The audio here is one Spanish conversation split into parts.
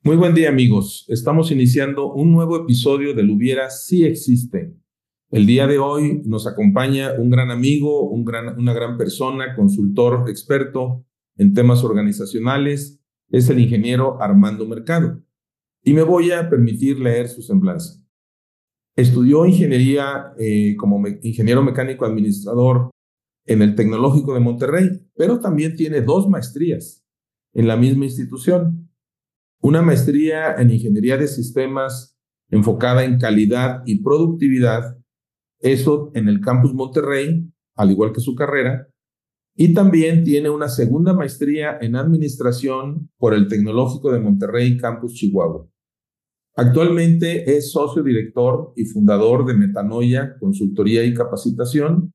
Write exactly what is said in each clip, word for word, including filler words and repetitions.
Muy buen día, amigos. Estamos iniciando un nuevo episodio del Hubiera Sí Existe. El día de hoy nos acompaña un gran amigo, un gran, una gran persona, consultor experto en temas organizacionales. Es el ingeniero Armando Mercado. Y me voy a permitir leer su semblanza. Estudió ingeniería eh, como me, ingeniero mecánico administrador en el Tecnológico de Monterrey, pero también tiene dos maestrías en la misma institución. Una maestría en Ingeniería de Sistemas enfocada en calidad y productividad, eso en el Campus Monterrey, al igual que su carrera, y también tiene una segunda maestría en Administración por el Tecnológico de Monterrey, Campus Chihuahua. Actualmente es socio director y fundador de Metanoia, Consultoría y Capacitación,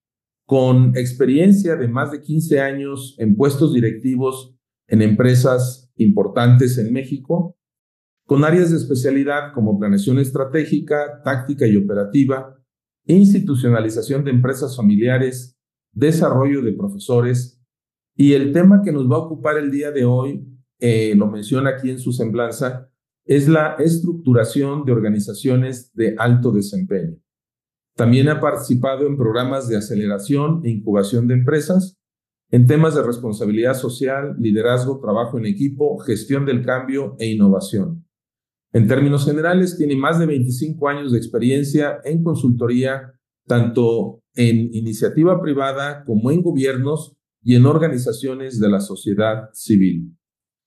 con experiencia de más de quince años en puestos directivos en empresas importantes en México, con áreas de especialidad como planeación estratégica, táctica y operativa, institucionalización de empresas familiares, desarrollo de profesores. Y el tema que nos va a ocupar el día de hoy, eh, lo menciona aquí en su semblanza, es la estructuración de organizaciones de alto desempeño. También ha participado en programas de aceleración e incubación de empresas, en temas de responsabilidad social, liderazgo, trabajo en equipo, gestión del cambio e innovación. En términos generales, tiene más de veinticinco años de experiencia en consultoría, tanto en iniciativa privada como en gobiernos y en organizaciones de la sociedad civil.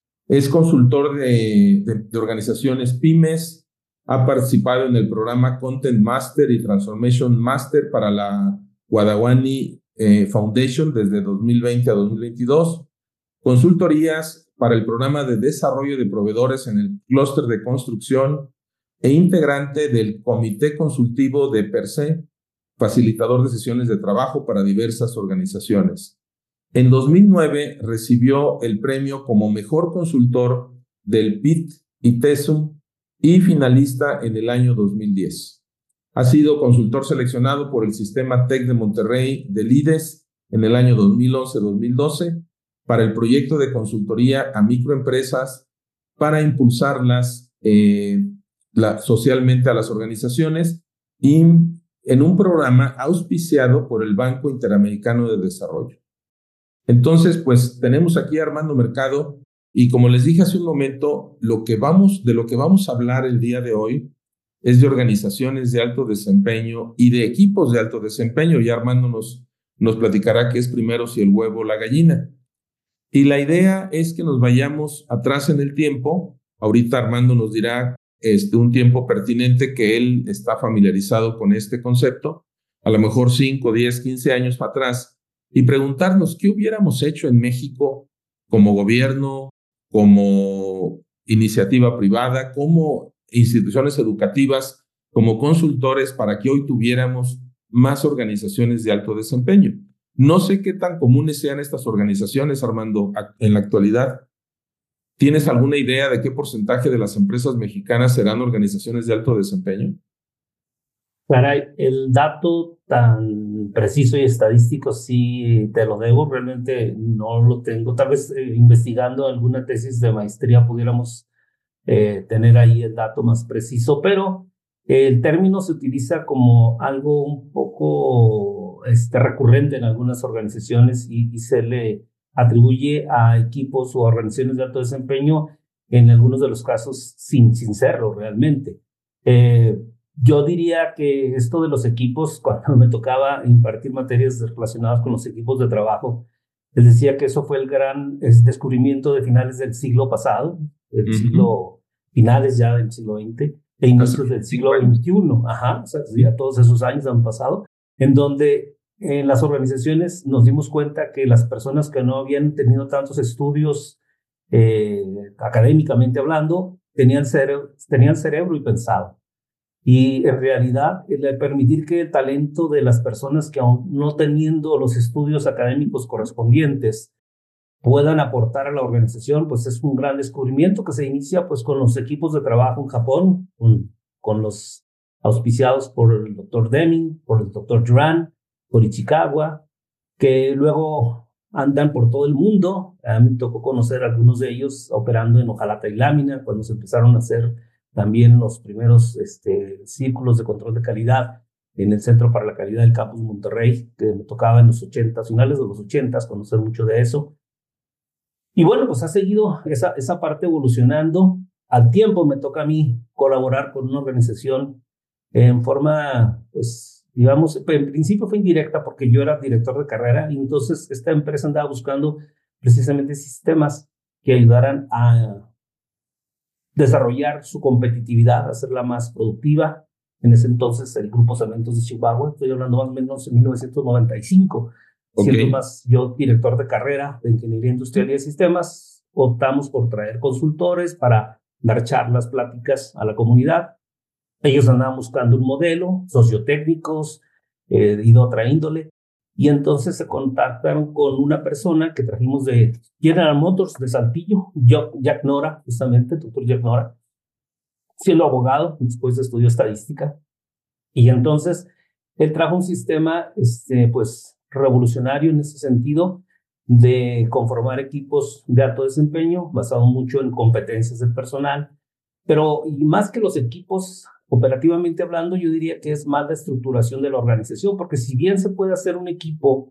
Es consultor de, de, de organizaciones pymes, ha participado en el programa Content Master y Transformation Master para la Wadawani eh, Foundation desde dos mil veinte a dos mil veintidós, consultorías para el programa de desarrollo de proveedores en el clúster de construcción e integrante del Comité Consultivo de Per Se, facilitador de sesiones de trabajo para diversas organizaciones. En dos mil nueve recibió el premio como mejor consultor del P I T y TESUM y finalista en el año dos mil diez. Ha sido consultor seleccionado por el Sistema TEC de Monterrey del I D E S en el año dos mil once a dos mil doce para el proyecto de consultoría a microempresas para impulsarlas eh, la, socialmente a las organizaciones y en un programa auspiciado por el Banco Interamericano de Desarrollo. Entonces, pues tenemos aquí a Armando Mercado y como les dije hace un momento, lo que vamos, de lo que vamos a hablar el día de hoy es de organizaciones de alto desempeño y de equipos de alto desempeño. Y Armando nos, nos platicará qué es primero, si el huevo o la gallina. Y la idea es que nos vayamos atrás en el tiempo. Ahorita Armando nos dirá este, un tiempo pertinente que él está familiarizado con este concepto, a lo mejor cinco, diez, quince años para atrás, y preguntarnos qué hubiéramos hecho en México como gobierno, como iniciativa privada, como instituciones educativas, como consultores, para que hoy tuviéramos más organizaciones de alto desempeño. No sé qué tan comunes sean estas organizaciones, Armando, en la actualidad. ¿Tienes alguna idea de qué porcentaje de las empresas mexicanas serán organizaciones de alto desempeño? Caray, el dato tan preciso y estadístico sí te lo debo, realmente no lo tengo. Tal vez eh, investigando alguna tesis de maestría pudiéramos eh, tener ahí el dato más preciso, pero el término se utiliza como algo un poco este, recurrente en algunas organizaciones y, y se le atribuye a equipos o organizaciones de alto desempeño, en algunos de los casos sin, sin serlo realmente. Eh, Yo diría que esto de los equipos, cuando me tocaba impartir materias relacionadas con los equipos de trabajo, les decía que eso fue el gran es, descubrimiento de finales del siglo pasado, del uh-huh. siglo, finales ya del siglo veinte e inicios del siglo veintiuno. Ajá, o sea, ya todos esos años han pasado, en donde en las organizaciones nos dimos cuenta que las personas que no habían tenido tantos estudios eh, académicamente hablando, tenían cerebro, tenían cerebro y pensaban. Y en realidad, el permitir que el talento de las personas que aún no teniendo los estudios académicos correspondientes puedan aportar a la organización, pues es un gran descubrimiento que se inicia pues con los equipos de trabajo en Japón, con, con los auspiciados por el doctor Deming, por el doctor Duran, por Ichikawa, que luego andan por todo el mundo. A mí me tocó conocer a algunos de ellos operando en hojalata y lámina, cuando se empezaron a hacer también los primeros este, círculos de control de calidad en el Centro para la Calidad del Campus Monterrey, que me tocaba en los ochentas, finales de los ochentas, conocer mucho de eso. Y bueno, pues ha seguido esa, esa parte evolucionando. Al tiempo me toca a mí colaborar con una organización en forma, pues, digamos, en principio fue indirecta porque yo era director de carrera y entonces esta empresa andaba buscando precisamente sistemas que ayudaran a desarrollar su competitividad, hacerla más productiva. En ese entonces el Grupo Cementos de Chihuahua, estoy hablando más o menos en mil novecientos noventa y cinco, okay. Siendo más yo director de carrera de Ingeniería Industrial y de Sistemas, optamos por traer consultores para dar charlas, pláticas a la comunidad. Ellos andaban buscando un modelo, sociotécnicos eh, y de otra índole, y entonces se contactaron con una persona que trajimos de General Motors de Saltillo, Jack Nora, justamente, el doctor Jack Nora, siendo abogado, después estudió estadística, y entonces él trajo un sistema este, pues, revolucionario en ese sentido de conformar equipos de alto desempeño, basado mucho en competencias del personal, pero y más que los equipos, operativamente hablando, yo diría que es más la estructuración de la organización, porque si bien se puede hacer un equipo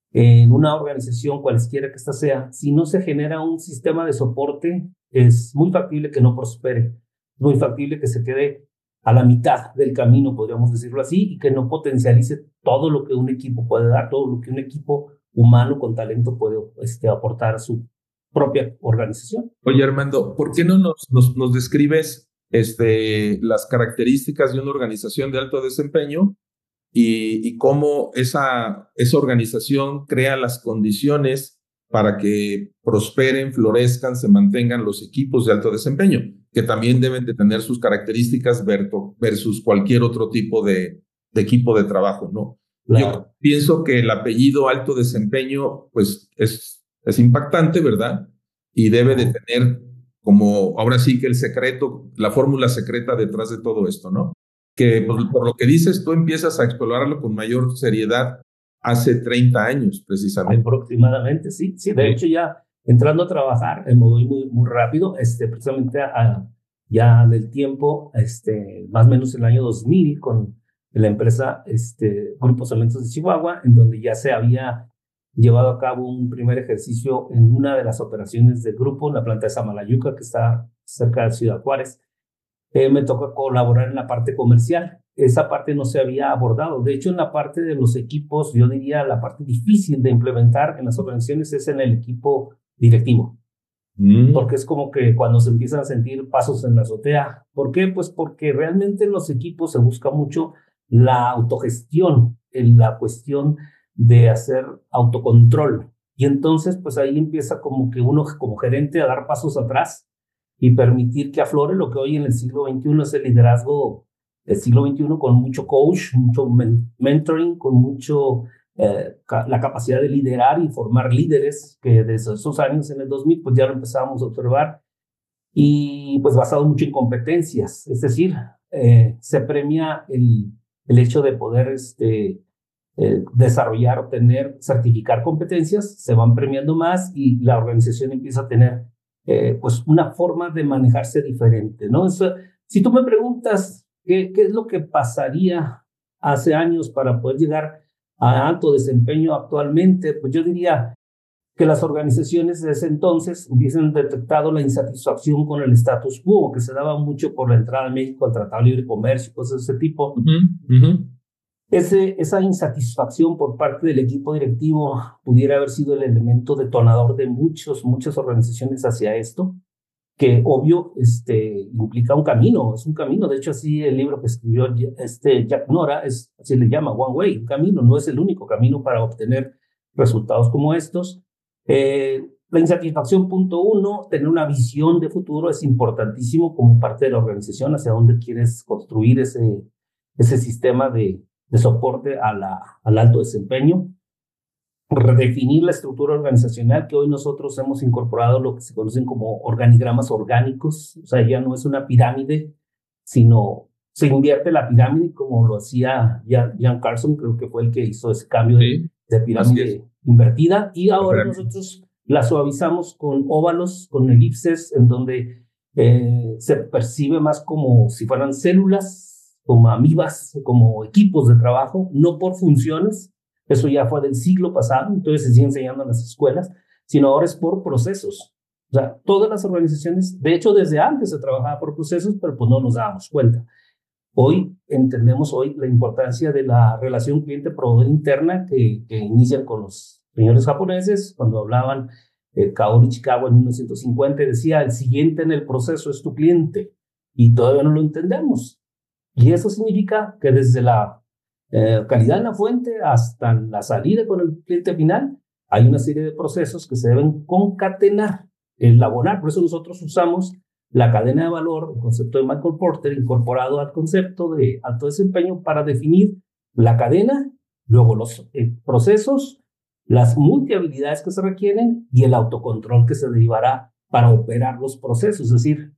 en una organización, cualesquiera que ésta sea, si no se genera un sistema de soporte, es muy factible que no prospere, muy factible que se quede a la mitad del camino, podríamos decirlo así, y que no potencialice todo lo que un equipo puede dar, todo lo que un equipo humano con talento puede este, aportar a su propia organización. Oye, Armando, ¿por qué no nos, nos, nos describes este, las características de una organización de alto desempeño y, y cómo esa, esa organización crea las condiciones para que prosperen, florezcan, se mantengan los equipos de alto desempeño, que también deben de tener sus características versus cualquier otro tipo de, de equipo de trabajo, ¿no? Claro. Yo pienso que el apellido alto desempeño, pues, es, es impactante, ¿verdad? Y debe de tener como, ahora sí que el secreto, la fórmula secreta detrás de todo esto, ¿no? Que pues, por lo que dices, tú empiezas a explorarlo con mayor seriedad hace treinta años, precisamente. Aproximadamente, sí. Sí, de sí. hecho ya entrando a trabajar, me voy muy, muy rápido, este, precisamente a, a, ya del tiempo, este, más o menos el año dos mil, con la empresa este, Grupo Cementos de Chihuahua, en donde ya se había llevado a cabo un primer ejercicio en una de las operaciones del grupo, en la planta de Samalayuca, que está cerca de Ciudad Juárez. Eh, me tocó colaborar en la parte comercial. Esa parte no se había abordado. De hecho, en la parte de los equipos, yo diría la parte difícil de implementar en las organizaciones es en el equipo directivo. Mm. Porque es como que cuando se empiezan a sentir pasos en la azotea. ¿Por qué? Pues porque realmente en los equipos se busca mucho la autogestión, en la cuestión de hacer autocontrol. Y entonces, pues ahí empieza como que uno como gerente a dar pasos atrás y permitir que aflore lo que hoy en el siglo veintiuno es el liderazgo del siglo veintiuno, con mucho coach, mucho men mentoring, con mucho eh, ca la capacidad de liderar y formar líderes, que desde esos años en el dos mil, pues ya lo empezábamos a observar, y pues basado mucho en competencias, es decir, eh, se premia el, el hecho de poder este, eh, desarrollar, obtener, certificar competencias, se van premiando más y la organización empieza a tener eh, pues una forma de manejarse diferente, ¿no? Eso, si tú me preguntas qué, qué es lo que pasaría hace años para poder llegar a alto desempeño actualmente, pues yo diría que las organizaciones de ese entonces hubiesen detectado la insatisfacción con el status quo, que se daba mucho por la entrada a México al Tratado de Libre Comercio, cosas de ese tipo. Uh-huh, uh-huh. Ese, esa insatisfacción por parte del equipo directivo pudiera haber sido el elemento detonador de muchos, muchas organizaciones hacia esto, que obvio este, implica un camino, es un camino. De hecho, así el libro que escribió este Jack Nora, es, así le llama, One Way, un camino, no es el único camino para obtener resultados como estos. Eh, la insatisfacción, punto uno, tener una visión de futuro es importantísimo como parte de la organización, hacia dónde quieres construir ese, ese sistema de, de soporte a la, al alto desempeño. Redefinir la estructura organizacional, que hoy nosotros hemos incorporado lo que se conocen como organigramas orgánicos, o sea, ya no es una pirámide, sino se invierte la pirámide como lo hacía Jan Carlson, creo que fue el que hizo ese cambio de, sí. de pirámide invertida, y ahora nosotros la suavizamos con óvalos, con elipses, en donde eh, se percibe más como si fueran células, como amibas, como equipos de trabajo, no por funciones. Eso ya fue del siglo pasado, entonces se sigue enseñando en las escuelas, sino ahora es por procesos. O sea, todas las organizaciones, de hecho desde antes se trabajaba por procesos, pero pues no nos dábamos cuenta. Hoy entendemos hoy la importancia de la relación cliente-proveedor interna que, que inician con los señores japoneses cuando hablaban. eh, Kaori Ichikawa en mil novecientos cincuenta decía: el siguiente en el proceso es tu cliente, y todavía no lo entendemos. Y eso significa que desde la eh, calidad en la fuente hasta la salida con el cliente final hay una serie de procesos que se deben concatenar, elaborar. Por eso nosotros usamos la cadena de valor, el concepto de Michael Porter, incorporado al concepto de alto desempeño para definir la cadena, luego los eh, procesos, las multihabilidades que se requieren y el autocontrol que se derivará para operar los procesos. Es decir,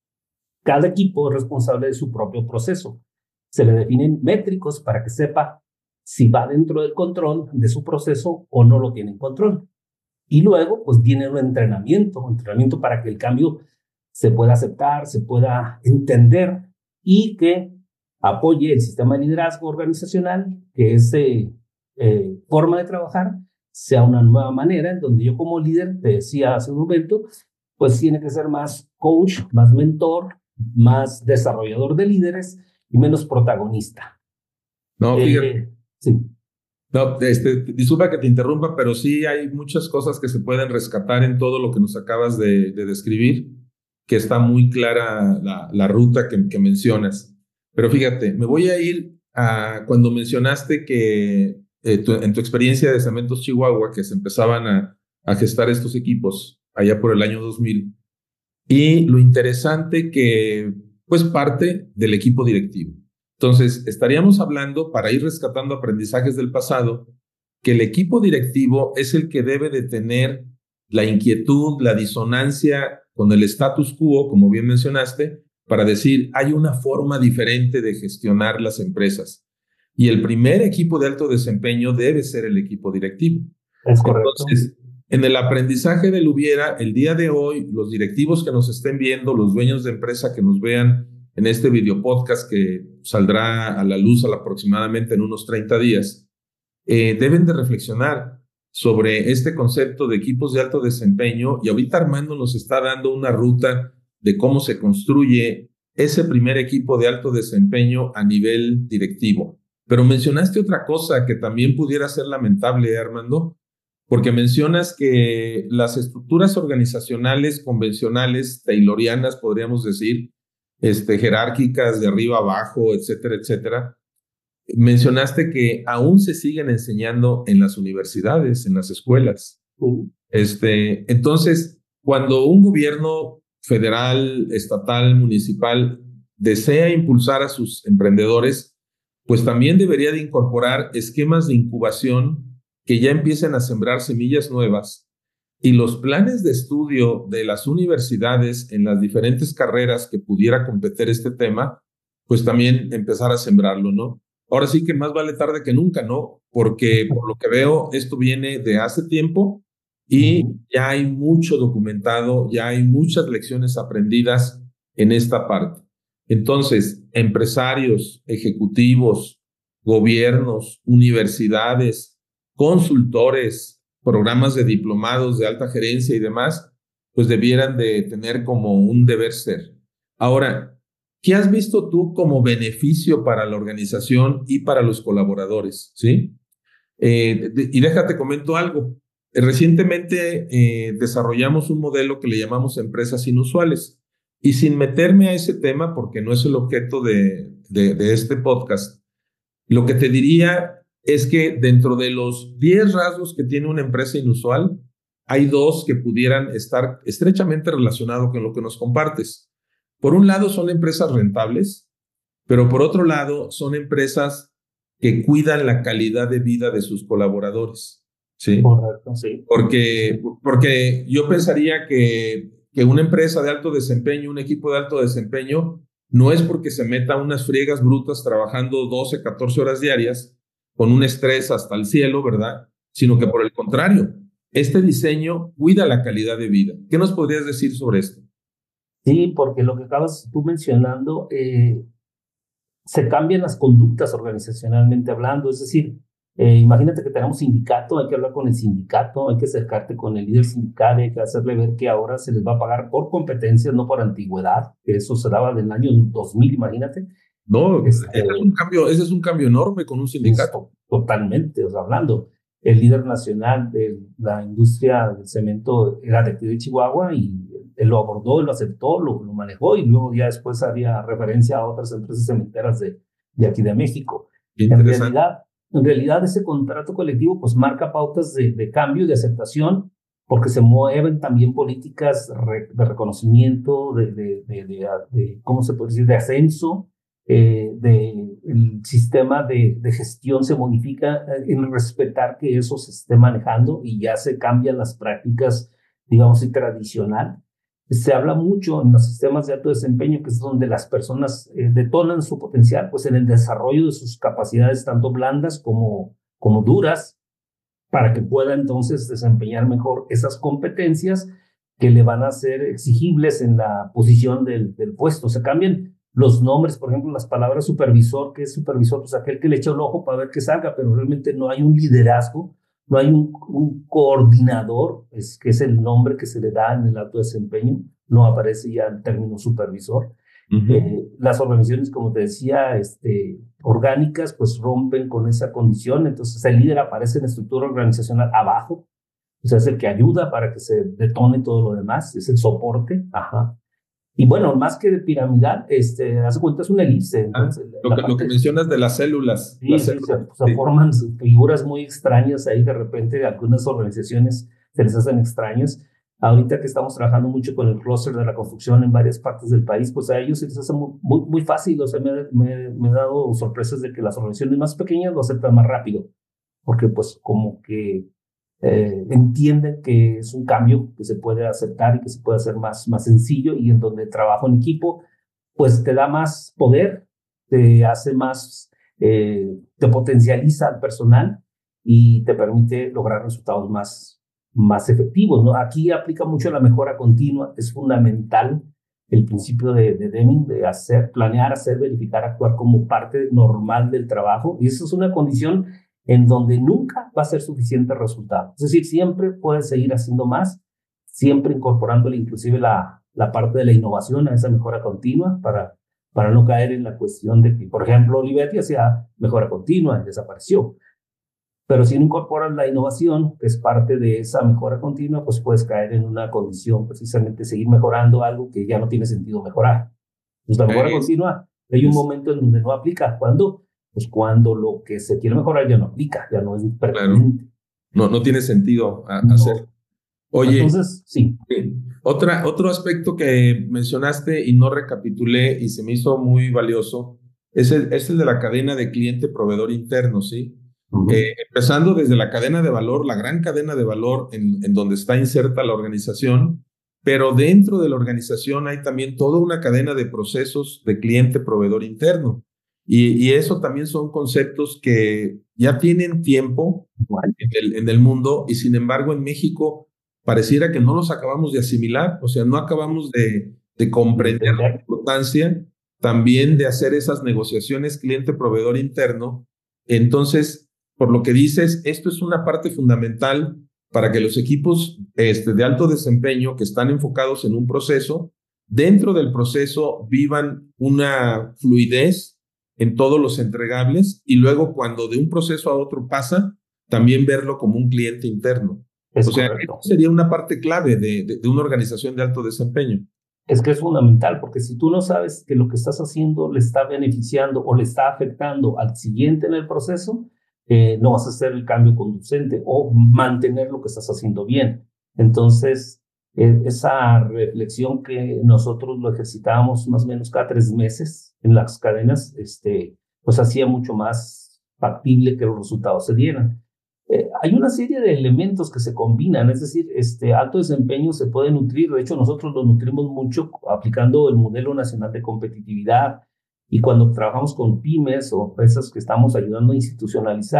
cada equipo es responsable de su propio proceso. Se le definen métricos para que sepa si va dentro del control de su proceso o no lo tiene en control. Y luego, pues, tiene un entrenamiento, un entrenamiento para que el cambio se pueda aceptar, se pueda entender y que apoye el sistema de liderazgo organizacional, que es eh, eh, forma de trabajar, sea una nueva manera en donde yo como líder, te decía hace un momento, pues tiene que ser más coach, más mentor, más desarrollador de líderes y menos protagonista. No, fíjate. Eh, sí. No, este, disculpa que te interrumpa, pero sí hay muchas cosas que se pueden rescatar en todo lo que nos acabas de, de describir, que está muy clara la, la ruta que, que mencionas. Pero fíjate, me voy a ir a cuando mencionaste que eh, tu, en tu experiencia de Cementos Chihuahua, que se empezaban a, a gestar estos equipos allá por el año dos mil, y lo interesante que pues parte del equipo directivo. Entonces, estaríamos hablando, para ir rescatando aprendizajes del pasado, que el equipo directivo es el que debe de tener la inquietud, la disonancia con el status quo, como bien mencionaste, para decir, hay una forma diferente de gestionar las empresas. Y el primer equipo de alto desempeño debe ser el equipo directivo. Es correcto. Entonces, en el aprendizaje del hubiera, el día de hoy, los directivos que nos estén viendo, los dueños de empresa que nos vean en este video podcast que saldrá a la luz aproximadamente en unos treinta días, eh, deben de reflexionar sobre este concepto de equipos de alto desempeño, y ahorita Armando nos está dando una ruta de cómo se construye ese primer equipo de alto desempeño a nivel directivo. Pero mencionaste otra cosa que también pudiera ser lamentable, Armando, porque mencionas que las estructuras organizacionales convencionales, taylorianas, podríamos decir, este, jerárquicas de arriba abajo, etcétera, etcétera, mencionaste que aún se siguen enseñando en las universidades, en las escuelas. Uh. Este, entonces, cuando un gobierno federal, estatal, municipal desea impulsar a sus emprendedores, pues también debería de incorporar esquemas de incubación que ya empiecen a sembrar semillas nuevas, y los planes de estudio de las universidades en las diferentes carreras que pudiera competir este tema, pues también empezar a sembrarlo, ¿no? Ahora sí que más vale tarde que nunca, ¿no? Porque por lo que veo, esto viene de hace tiempo y ya hay mucho documentado, ya hay muchas lecciones aprendidas en esta parte. Entonces, empresarios, ejecutivos, gobiernos, universidades, consultores, programas de diplomados de alta gerencia y demás, pues debieran de tener como un deber ser. Ahora, ¿qué has visto tú como beneficio para la organización y para los colaboradores? ¿Sí? Eh, de, y déjate comento algo. Recientemente eh, desarrollamos un modelo que le llamamos empresas inusuales. Y sin meterme a ese tema, porque no es el objeto de, de, de este podcast, lo que te diría es que dentro de los diez rasgos que tiene una empresa inusual, hay dos que pudieran estar estrechamente relacionados con lo que nos compartes. Por un lado, son empresas rentables, pero por otro lado, son empresas que cuidan la calidad de vida de sus colaboradores. ¿Sí? Correcto, sí. Porque, porque yo pensaría que, que una empresa de alto desempeño, un equipo de alto desempeño, no es porque se meta unas friegas brutas trabajando doce, catorce horas diarias, con un estrés hasta el cielo, ¿verdad? sino que por el contrario, este diseño cuida la calidad de vida. ¿Qué nos podrías decir sobre esto? Sí, porque lo que acabas tú mencionando, eh, se cambian las conductas organizacionalmente hablando, es decir, eh, imagínate que tenemos sindicato, hay que hablar con el sindicato, hay que acercarte con el líder sindical, hay que hacerle ver que ahora se les va a pagar por competencias, no por antigüedad, que eso se daba del año dos mil, imagínate. No, ese Este, es un cambio, ese es un cambio enorme con un sindicato. Totalmente, o sea, hablando. El líder nacional de la industria del cemento era de aquí de Chihuahua y él lo abordó, lo aceptó, lo, lo manejó y luego ya después había referencia a otras empresas cementeras de, de aquí de México. Qué En interesante. realidad, en realidad ese contrato colectivo pues marca pautas de, de cambio y de aceptación porque se mueven también políticas re, de reconocimiento, de, de, de, de, de, ¿cómo se puede decir?, de ascenso, eh, de, el sistema de, de gestión se modifica en respetar que eso se esté manejando y ya se cambian las prácticas, digamos, y tradicional. Se habla mucho en los sistemas de alto desempeño, que es donde las personas eh, detonan su potencial, pues en el desarrollo de sus capacidades, tanto blandas como, como duras, para que pueda entonces desempeñar mejor esas competencias que le van a ser exigibles en la posición del, del puesto. Se cambian los nombres, por ejemplo, las palabras supervisor, que es supervisor, pues aquel que le echa el ojo para ver que salga, pero realmente no hay un liderazgo, no hay un, un coordinador, es, que es el nombre que se le da en el alto desempeño, no aparece ya el término supervisor. Uh-huh. Eh, las organizaciones, como te decía, este, orgánicas, pues rompen con esa condición, entonces el líder aparece en la estructura organizacional abajo, o sea, es el que ayuda para que se detone todo lo demás, es el soporte, ajá. Y bueno, más que de piramidal, este, haz de cuenta, es una elipse. Entonces, ah, lo, que, lo que mencionas de las células. Sí, las sí, células, se, sí. se forman figuras muy extrañas ahí, de repente algunas organizaciones se les hacen extrañas. Ahorita que estamos trabajando mucho con el clúster de la construcción en varias partes del país, pues a ellos se les hace muy, muy, muy fácil. O sea, me, me, me he dado sorpresas de que las organizaciones más pequeñas lo aceptan más rápido, porque pues como que eh, entienden que es un cambio que se puede aceptar y que se puede hacer más, más sencillo, y en donde el trabajo en equipo pues te da más poder, te hace más, eh, te potencializa al personal y te permite lograr resultados más, más efectivos, ¿no? Aquí aplica mucho la mejora continua, es fundamental el principio de, de Deming, de hacer, planear, hacer, verificar, actuar como parte normal del trabajo, y eso es una condición en donde nunca va a ser suficiente resultado. Es decir, siempre puedes seguir haciendo más, siempre incorporándole inclusive la, la parte de la innovación a esa mejora continua para, para no caer en la cuestión de que, por ejemplo, Olivetti hacía mejora continua y desapareció. Pero si no incorporas la innovación, que es parte de esa mejora continua, pues puedes caer en una condición precisamente seguir mejorando algo que ya no tiene sentido mejorar. Pues la mejora es, continua, hay un es, momento en donde no aplica. ¿Cuándo? Pues cuando lo que se quiere mejorar ya no aplica, ya no es pertinente. Claro. No, no tiene sentido a, no. hacer. Oye, entonces, sí. Otra, otro aspecto que mencionaste y no recapitulé y se me hizo muy valioso es el, es el de la cadena de cliente-proveedor interno, ¿sí? Uh-huh. Eh, empezando desde la cadena de valor, la gran cadena de valor en, en donde está inserta la organización, pero dentro de la organización hay también toda una cadena de procesos de cliente-proveedor interno. Y, y eso también son conceptos que ya tienen tiempo en el, en el mundo, y sin embargo en México pareciera que no los acabamos de asimilar, o sea, no acabamos de, de comprender la importancia también de hacer esas negociaciones cliente-proveedor interno. Entonces, por lo que dices, esto es una parte fundamental para que los equipos este, de alto desempeño que están enfocados en un proceso, dentro del proceso vivan una fluidez en todos los entregables, y luego cuando de un proceso a otro pasa, también verlo como un cliente interno. Es o sea, correcto. Sería una parte clave de, de, de una organización de alto desempeño. Es que es fundamental, porque si tú no sabes que lo que estás haciendo le está beneficiando o le está afectando al siguiente en el proceso, eh, no vas a hacer el cambio conducente o mantener lo que estás haciendo bien. Entonces, eh, esa reflexión que nosotros lo ejercitábamos más o menos cada tres meses en las cadenas, este, pues hacía mucho más factible que los resultados se dieran. Eh, hay una serie de elementos que se combinan, es decir, este alto desempeño se puede nutrir. De hecho, nosotros lo nutrimos mucho aplicando el modelo nacional de competitividad, y cuando trabajamos con pymes o empresas que estamos ayudando a institucionalizar,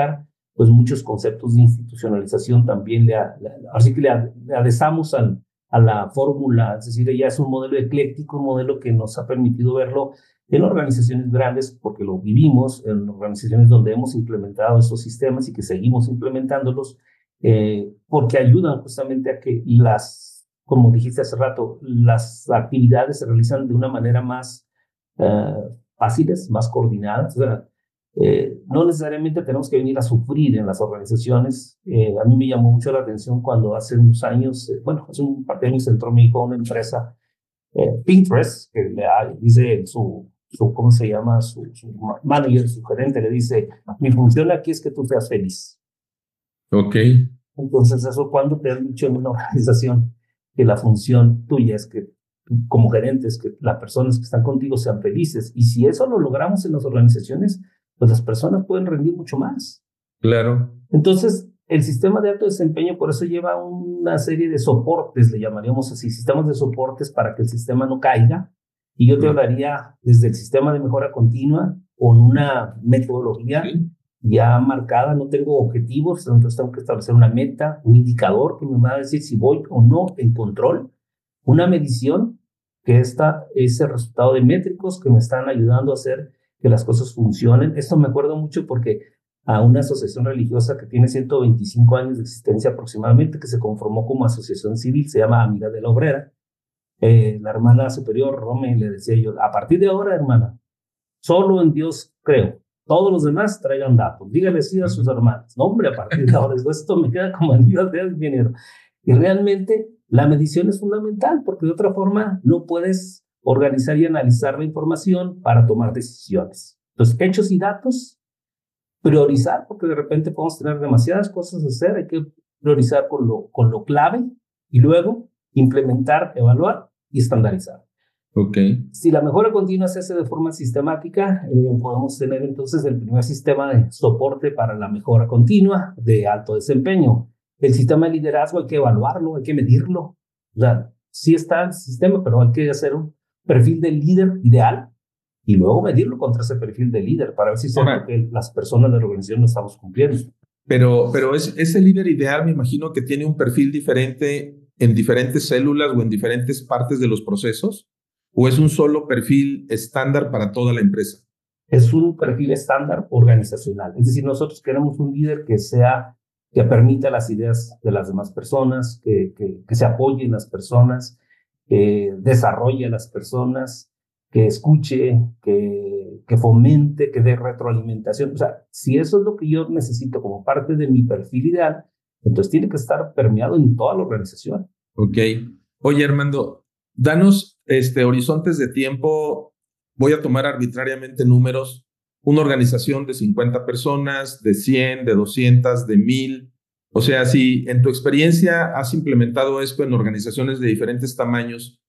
pues muchos conceptos de institucionalización también le, a, le así que le, a, le adhesamos al, a la fórmula, es decir, ya es un modelo ecléctico, un modelo que nos ha permitido verlo en organizaciones grandes, porque lo vivimos, en organizaciones donde hemos implementado estos sistemas y que seguimos implementándolos, eh, porque ayudan justamente a que las, como dijiste hace rato, las actividades se realizan de una manera más uh, fáciles, más coordinadas. O sea, eh, no necesariamente tenemos que venir a sufrir en las organizaciones. Eh, a mí me llamó mucho la atención cuando hace unos años, eh, bueno, hace un par de años entró mi hijo a una empresa, eh, Pinterest, que le dice su, su, ¿cómo se llama? Su, su manager, su gerente, le dice, mi función aquí es que tú seas feliz. Ok. Entonces, eso cuando te han dicho en una organización que la función tuya es que como gerentes, que las personas que están contigo sean felices. Y si eso lo logramos en las organizaciones, pues las personas pueden rendir mucho más. Claro. Entonces, el sistema de alto desempeño por eso lleva una serie de soportes, le llamaríamos así, sistemas de soportes para que el sistema no caiga. Y yo te hablaría desde el sistema de mejora continua con una metodología Sí. ya marcada. No tengo objetivos, entonces tengo que establecer una meta, un indicador que me va a decir si voy o no en control, una medición, que esta es el resultado de métricos que me están ayudando a hacer que las cosas funcionen. Esto me acuerdo mucho porque a una asociación religiosa que tiene ciento veinticinco años de existencia aproximadamente, que se conformó como asociación civil, se llama Amiga de la Obrera. Eh, la hermana superior, Rome, le decía yo, a partir de ahora, hermana, solo en Dios creo. Todos los demás traigan datos. Dígale así a sus hermanos. No, hombre, a partir de ahora, esto me queda como anillo al dedo, ingeniero. Y realmente la medición es fundamental, porque de otra forma no puedes organizar y analizar la información para tomar decisiones. Entonces, hechos y datos, priorizar, porque de repente podemos tener demasiadas cosas a hacer, hay que priorizar con lo, con lo clave y luego implementar, evaluar y estandarizar. Okay. Si la mejora continua se hace de forma sistemática, eh, podemos tener entonces el primer sistema de soporte para la mejora continua de alto desempeño. El sistema de liderazgo hay que evaluarlo, hay que medirlo. O sea, sí está el sistema, pero hay que hacer un perfil de líder ideal y luego medirlo contra ese perfil de líder para ver si es cierto que las personas de la organización lo estamos cumpliendo. Pero, pero es, ese líder ideal, me imagino que tiene un perfil diferente en diferentes células o en diferentes partes de los procesos, ¿o es un solo perfil estándar para toda la empresa? Es un perfil estándar organizacional. Es decir, nosotros queremos un líder que sea, que permita las ideas de las demás personas, que, que, que se apoye en las personas, que desarrolle a las personas, que escuche, que, que fomente, que dé retroalimentación. O sea, si eso es lo que yo necesito como parte de mi perfil ideal, entonces tiene que estar permeado en toda la organización. Ok. Oye, Armando, danos este, horizontes de tiempo. Voy a tomar arbitrariamente números. Una organización de cincuenta personas, de cien, de doscientas, de mil. O sea, si en tu experiencia has implementado esto en organizaciones de diferentes tamaños,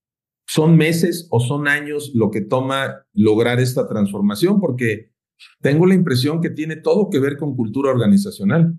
¿son meses o son años lo que toma lograr esta transformación? Porque tengo la impresión que tiene todo que ver con cultura organizacional.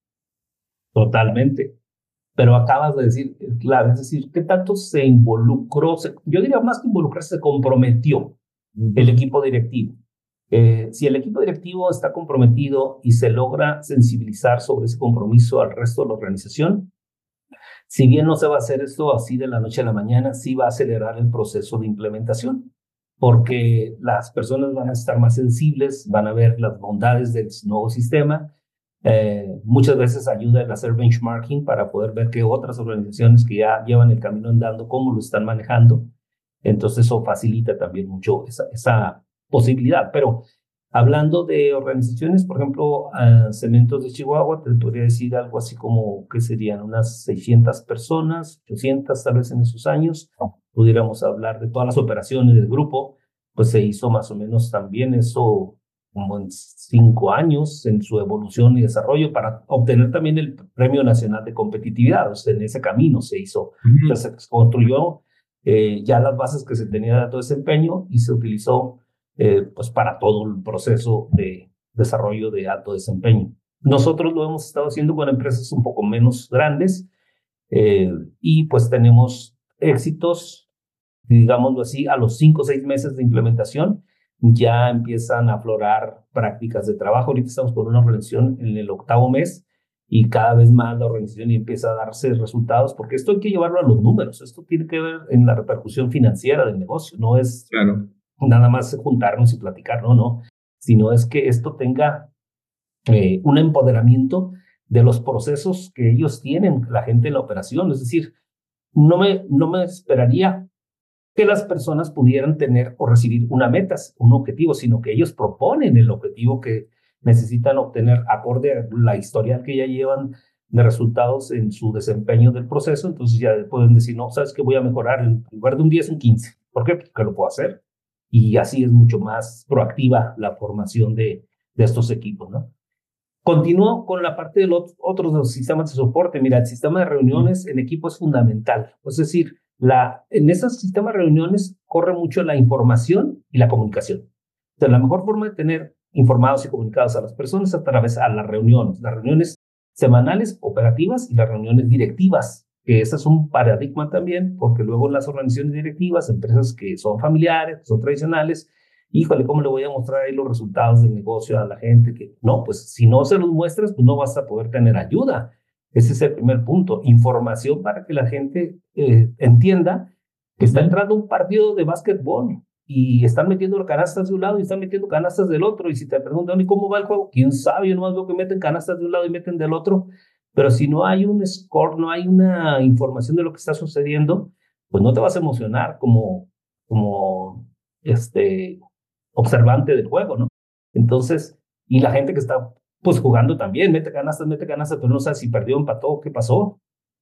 Totalmente. Pero acabas de decir, claro, es decir, ¿qué tanto se involucró? Se, yo diría más que involucrarse, se comprometió uh-huh. el equipo directivo. Eh, si el equipo directivo está comprometido y se logra sensibilizar sobre ese compromiso al resto de la organización, si bien no se va a hacer esto así de la noche a la mañana, sí va a acelerar el proceso de implementación, porque las personas van a estar más sensibles, van a ver las bondades del nuevo sistema. Eh, muchas veces ayuda en hacer benchmarking para poder ver que otras organizaciones que ya llevan el camino andando, cómo lo están manejando. Entonces eso facilita también mucho esa, esa posibilidad. Pero hablando de organizaciones, por ejemplo, uh, Cementos de Chihuahua, te podría decir algo así como que serían unas seiscientas personas, ochocientas tal vez en esos años. Pudiéramos hablar de todas las operaciones del grupo, pues se hizo más o menos también eso como en cinco años en su evolución y desarrollo para obtener también el Premio Nacional de Competitividad. O sea, en ese camino se hizo. Uh-huh. Entonces se construyó eh, ya las bases que se tenía de alto desempeño y se utilizó eh, pues para todo el proceso de desarrollo de alto desempeño. Nosotros lo hemos estado haciendo con empresas un poco menos grandes eh, y pues tenemos éxitos, digámoslo así, a los cinco o seis meses de implementación. ya empiezan a aflorar prácticas de trabajo. Ahorita estamos con una organización en el octavo mes y cada vez más la organización empieza a darse resultados, porque esto hay que llevarlo a los números. Esto tiene que ver en la repercusión financiera del negocio. No es Claro. nada más juntarnos y platicar, no, no, sino es que esto tenga eh, un empoderamiento de los procesos que ellos tienen, la gente en la operación. Es decir, no me, no me esperaría que las personas pudieran tener o recibir una meta, un objetivo, sino que ellos proponen el objetivo que necesitan obtener acorde a la historial que ya llevan de resultados en su desempeño del proceso. Entonces ya pueden decir, no, sabes que voy a mejorar en lugar de un diez en quince. ¿Por qué? Porque lo puedo hacer. Y así es mucho más proactiva la formación de, de estos equipos, ¿no? Continúo con la parte de los otros de los sistemas de soporte. Mira, el sistema de reuniones en equipo es fundamental. Es decir, la, en esos sistemas de reuniones corre mucho la información y la comunicación. Entonces, la mejor forma de tener informados y comunicados a las personas es a través de las reuniones. Las reuniones semanales, operativas, y las reuniones directivas, que ese es un paradigma también, porque luego las organizaciones directivas, empresas que son familiares, que son tradicionales, híjole, ¿cómo le voy a mostrar ahí los resultados del negocio a la gente? Que no, pues si no se los muestras, pues no vas a poder tener ayuda. Ese es el primer punto. Información para que la gente eh, entienda que está entrando un partido de básquetbol y están metiendo canastas de un lado y están metiendo canastas del otro. Y si te preguntan, ¿y cómo va el juego? ¿Quién sabe? Yo nomás veo que meten canastas de un lado y meten del otro. Pero si no hay un score, no hay una información de lo que está sucediendo, pues no te vas a emocionar como, como este... observante del juego, ¿no? Entonces, y la gente que está pues jugando también, mete canastas, mete canastas, pero no sabe si perdió, empató, qué pasó.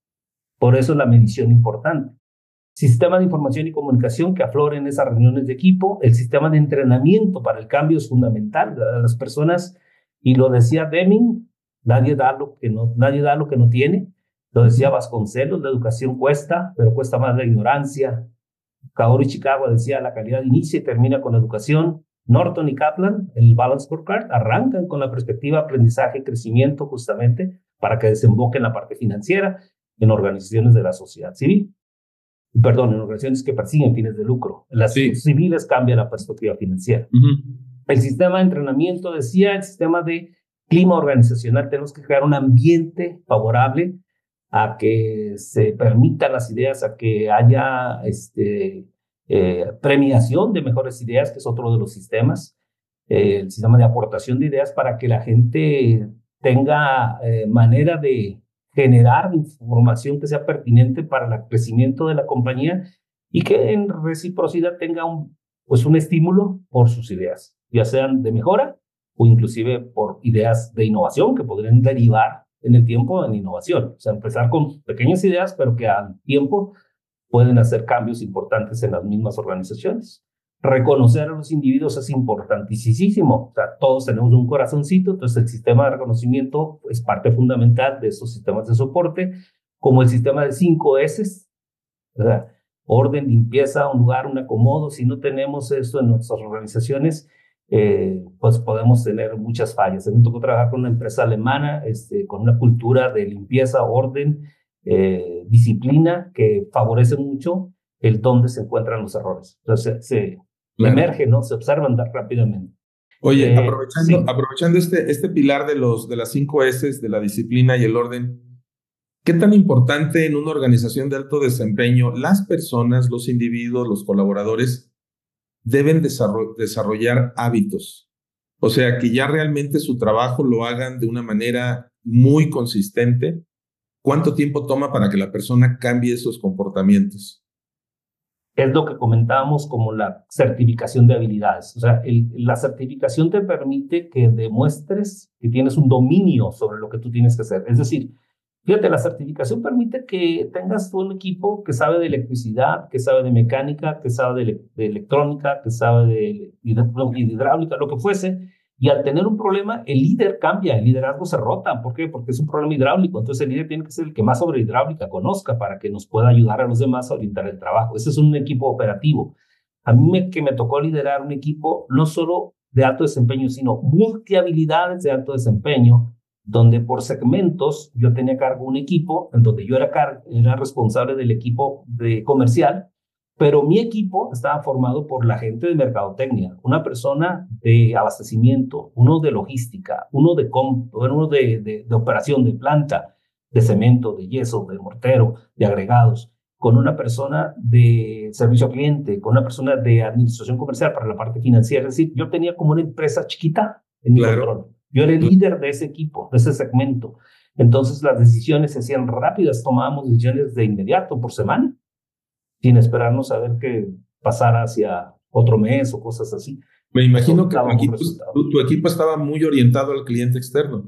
Por eso es la medición importante. Sistema de información y comunicación que aflore en esas reuniones de equipo. El sistema de entrenamiento para el cambio es fundamental. Las personas, y lo decía Deming, nadie da lo que no, nadie da lo que no tiene. Lo decía Vasconcelos, la educación cuesta, pero cuesta más la ignorancia. Kaori Chicago decía, la calidad inicia y termina con la educación. Norton y Kaplan, el Balance Scorecard, arrancan con la perspectiva aprendizaje y crecimiento justamente para que desemboque en la parte financiera en organizaciones de la sociedad civil. Perdón, en organizaciones que persiguen fines de lucro. En las Sí. civiles cambia la perspectiva financiera. Uh-huh. El sistema de entrenamiento, decía, el sistema de clima organizacional, tenemos que crear un ambiente favorable a que se permitan las ideas, a que haya este, eh, premiación de mejores ideas, que es otro de los sistemas, eh, el sistema de aportación de ideas para que la gente tenga eh, manera de generar información que sea pertinente para el crecimiento de la compañía y que en reciprocidad tenga un, pues un estímulo por sus ideas, ya sean de mejora o inclusive por ideas de innovación que podrían derivar en el tiempo en innovación. O sea, empezar con pequeñas ideas, pero que al tiempo pueden hacer cambios importantes en las mismas organizaciones. Reconocer a los individuos es importantísimo. O sea, todos tenemos un corazoncito, entonces el sistema de reconocimiento es parte fundamental de esos sistemas de soporte, como el sistema de cinco S, ¿verdad? Orden, limpieza, un lugar, un acomodo. Si no tenemos esto en nuestras organizaciones, Eh, pues podemos tener muchas fallas. A mí me tocó trabajar con una empresa alemana este, con una cultura de limpieza, orden, eh, disciplina que favorece mucho el dónde se encuentran los errores. Entonces se Claro. emergen, ¿no? Se observan rápidamente. Oye, Eh, aprovechando, sí. aprovechando este, este pilar de, los, de las cinco S, de la disciplina y el orden, ¿qué tan importante en una organización de alto desempeño las personas, los individuos, los colaboradores deben desarrollar hábitos? O sea, que ya realmente su trabajo lo hagan de una manera muy consistente. ¿Cuánto tiempo toma para que la persona cambie esos comportamientos? Es lo que comentábamos como la certificación de habilidades. O sea, el, la certificación te permite que demuestres que tienes un dominio sobre lo que tú tienes que hacer. Es decir, fíjate, la certificación permite que tengas un equipo que sabe de electricidad, que sabe de mecánica, que sabe de, de electrónica, que sabe de, de hidráulica, lo que fuese. Y al tener un problema, el líder cambia, el liderazgo se rota. ¿Por qué? Porque es un problema hidráulico. Entonces el líder tiene que ser el que más sobre hidráulica conozca para que nos pueda ayudar a los demás a orientar el trabajo. Ese es un equipo operativo. A mí me, que me tocó liderar un equipo no solo de alto desempeño, sino multihabilidades de alto desempeño, donde por segmentos yo tenía a cargo un equipo, en donde yo era, car era responsable del equipo de comercial, Pero mi equipo estaba formado por la gente de mercadotecnia, una persona de abastecimiento, uno de logística, uno de, comp uno de, de, de operación de planta, de cemento, de yeso, de mortero, de agregados, con una persona de servicio al cliente, con una persona de administración comercial para la parte financiera. Es decir, yo tenía como una empresa chiquita en mi Claro. control. Yo era el líder de ese equipo, de ese segmento. Entonces las decisiones se hacían rápidas, tomábamos decisiones de inmediato, por semana, sin esperarnos a ver qué pasara hacia otro mes o cosas así. Me imagino Eso que daba tu un equipo, resultado. tu, tu equipo estaba muy orientado al cliente externo.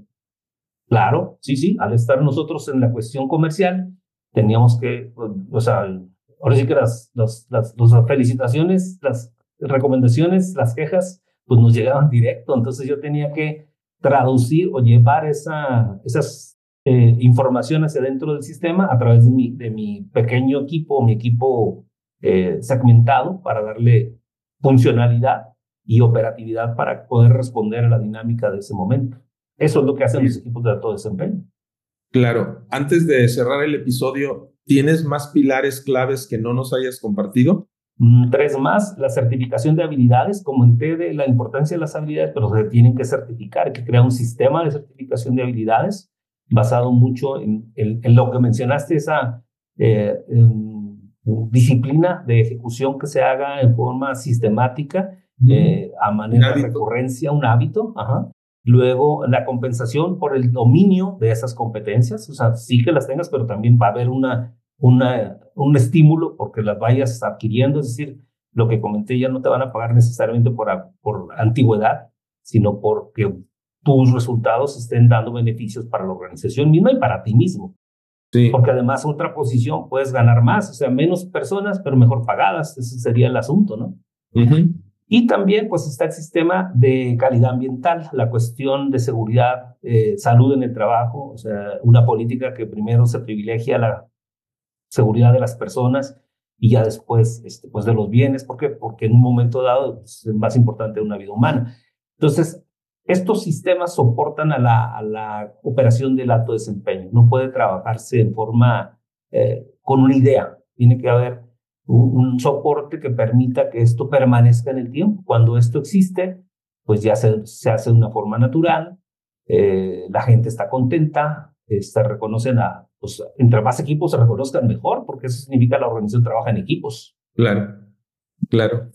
Claro, sí, sí, al estar nosotros en la cuestión comercial, teníamos que, o sea, ahora sí que las, las, las, las felicitaciones, las recomendaciones, las quejas, pues nos llegaban directo. Entonces yo tenía que traducir o llevar esa, esas eh, informaciones hacia dentro del sistema a través de mi, de mi pequeño equipo, mi equipo eh, segmentado, para darle funcionalidad y operatividad para poder responder a la dinámica de ese momento. Eso es lo que hacen los equipos de alto desempeño. Claro. Antes de cerrar el episodio, ¿tienes más pilares claves que no nos hayas compartido? Mm, Tres más, la certificación de habilidades. Comenté de la importancia de las habilidades, pero se tienen que certificar, hay que crear un sistema de certificación de habilidades basado mucho en, en, en lo que mencionaste, esa eh, en, disciplina de ejecución que se haga en forma sistemática, eh, a manera de recurrencia, un hábito. Ajá. Luego, la compensación por el dominio de esas competencias, o sea, sí que las tengas, pero también va a haber una, una, un estímulo porque las vayas adquiriendo. Es decir, lo que comenté, ya no te van a pagar necesariamente por, por antigüedad, sino porque tus resultados estén dando beneficios para la organización misma y para ti mismo. Sí. Porque además, otra posición, puedes ganar más, o sea, menos personas, pero mejor pagadas. Ese sería el asunto, ¿no? Uh-huh. Y también, pues, está el sistema de calidad ambiental, la cuestión de seguridad, eh, salud en el trabajo, o sea, una política que primero se privilegia la seguridad de las personas y ya después, este, pues, de los bienes. ¿Por qué? Porque en un momento dado, pues, es más importante una vida humana. Entonces, estos sistemas soportan a la, a la operación del alto desempeño. No puede trabajarse en forma eh, con una idea. Tiene que haber un, un soporte que permita que esto permanezca en el tiempo. Cuando esto existe, pues ya se, se hace de una forma natural, eh, la gente está contenta, eh, se reconocen a, pues, entre más equipos se reconozcan mejor, porque eso significa que la organización trabaja en equipos. Claro, claro.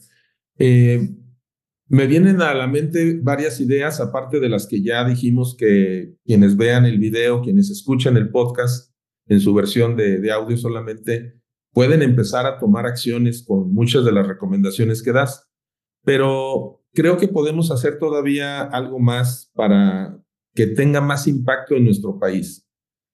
Eh, Me vienen a la mente varias ideas, aparte de las que ya dijimos que quienes vean el video, quienes escuchan el podcast en su versión de, de audio solamente, pueden empezar a tomar acciones con muchas de las recomendaciones que das. Pero creo que podemos hacer todavía algo más para que tenga más impacto en nuestro país.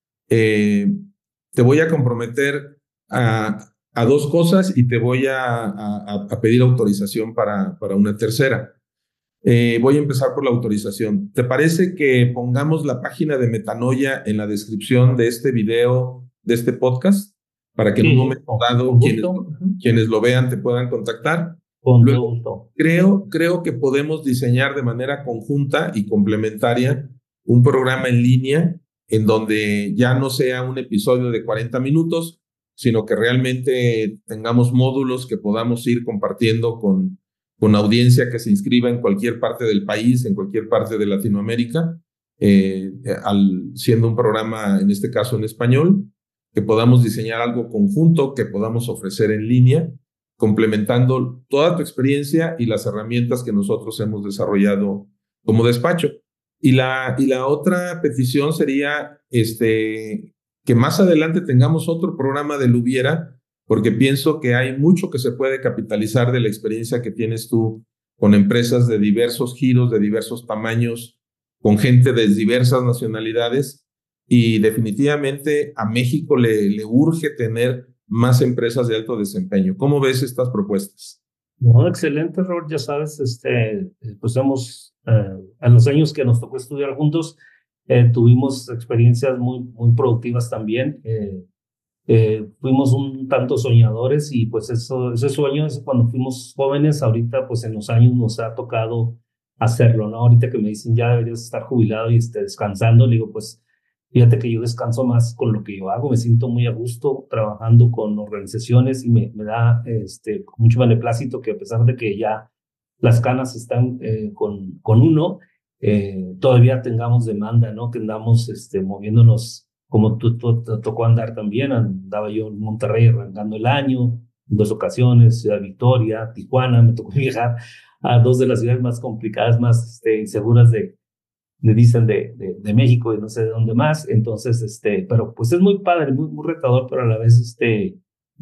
Eh, te voy a comprometer a... a dos cosas y te voy a, a, a pedir autorización para, para una tercera. Eh, voy a empezar por la autorización. ¿Te parece que pongamos la página de Metanoia en la descripción de este video, de este podcast, para que sí, en un momento dado quienes, quienes lo vean te puedan contactar? Con Luego, gusto. Creo, creo que podemos diseñar de manera conjunta y complementaria un programa en línea en donde ya no sea un episodio de cuarenta minutos, sino que realmente tengamos módulos que podamos ir compartiendo con, con audiencia que se inscriba en cualquier parte del país, en cualquier parte de Latinoamérica, eh, al, siendo un programa, en este caso en español, que podamos diseñar algo conjunto, que podamos ofrecer en línea, complementando toda tu experiencia y las herramientas que nosotros hemos desarrollado como despacho. Y la, y la otra petición sería este, que más adelante tengamos otro programa de Lubiera, porque pienso que hay mucho que se puede capitalizar de la experiencia que tienes tú con empresas de diversos giros, de diversos tamaños, con gente de diversas nacionalidades, y definitivamente a México le, le urge tener más empresas de alto desempeño. ¿Cómo ves estas propuestas? No, excelente, Robert. Ya sabes, este, pues hemos, eh, en los años que nos tocó estudiar juntos, eh, tuvimos experiencias muy, muy productivas también. Eh, eh, fuimos un tanto soñadores y pues eso, ese sueño es cuando fuimos jóvenes. Ahorita, pues en los años nos ha tocado hacerlo, ¿no? Ahorita que me dicen ya deberías estar jubilado y este, descansando, le digo, pues Fíjate que yo descanso más con lo que yo hago, me siento muy a gusto trabajando con organizaciones y me, me da este, mucho beneplácito que a pesar de que ya las canas están eh, con, con uno, eh, todavía tengamos demanda, ¿no? Que andamos este, moviéndonos como tú, tú- te tocó andar también, andaba yo en Monterrey arrancando el año, en dos ocasiones, Ciudad Victoria, Tijuana, me tocó viajar a dos de las ciudades más complicadas, más este, inseguras de le dicen de, de, de México y no sé de dónde más. Entonces, este, pero pues es muy padre, muy, muy retador, pero a la vez este,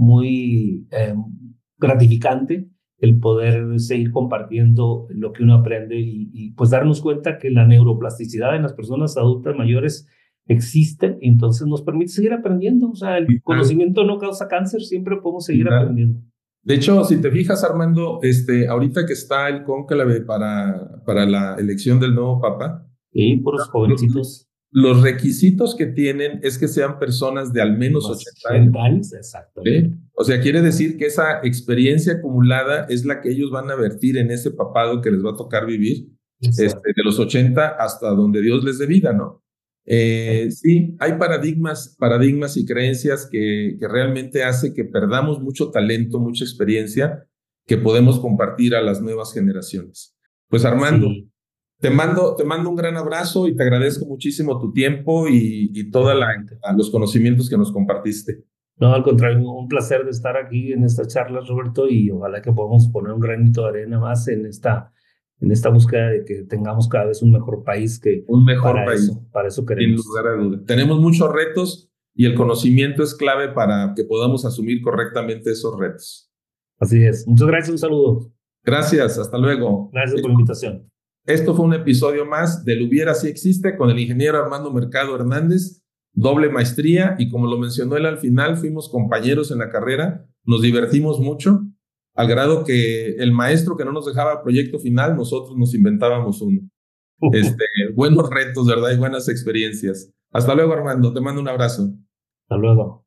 muy eh, gratificante el poder seguir compartiendo lo que uno aprende y, y pues darnos cuenta que la neuroplasticidad en las personas adultas mayores existe y entonces nos permite seguir aprendiendo. O sea, el Y tal, conocimiento no causa cáncer, siempre podemos y seguir tal. aprendiendo. De hecho, si te fijas, Armando, este, ahorita que está el cónclave para, para la elección del nuevo papa, Y por los lo- jovencitos los requisitos que tienen es que sean personas de al menos más ochenta años. ochenta años, exactamente. ¿Sí? O sea, quiere decir que esa experiencia acumulada es la que ellos van a vertir en ese papado que les va a tocar vivir, Exacto. este, de los ochenta hasta donde Dios les dé vida, ¿no? Eh, sí, hay paradigmas, paradigmas y creencias que, que realmente hace que perdamos mucho talento, mucha experiencia que podemos compartir a las nuevas generaciones. Pues Armando, Sí, te mando, te mando un gran abrazo y te agradezco muchísimo tu tiempo y, y todos igualmente. los conocimientos que nos compartiste. No, al contrario, un placer de estar aquí en esta charla, Roberto, y ojalá que podamos poner un granito de arena más en esta, en esta búsqueda de que tengamos cada vez un mejor país, que Un mejor para país, eso, para eso sin queremos. lugar a duda. Tenemos muchos retos y el conocimiento es clave para que podamos asumir correctamente esos retos. Así es. Muchas gracias, un saludo. Gracias, hasta luego. Gracias por la invitación. Esto fue un episodio más del Hubiera Si Existe con el ingeniero Armando Mercado Hernández, doble maestría y como lo mencionó él al final, fuimos compañeros en la carrera, nos divertimos mucho, al grado que el maestro que no nos dejaba proyecto final, nosotros nos inventábamos uno. Este, buenos retos, ¿verdad? Y buenas experiencias. Hasta luego, Armando. Te mando un abrazo. Hasta luego.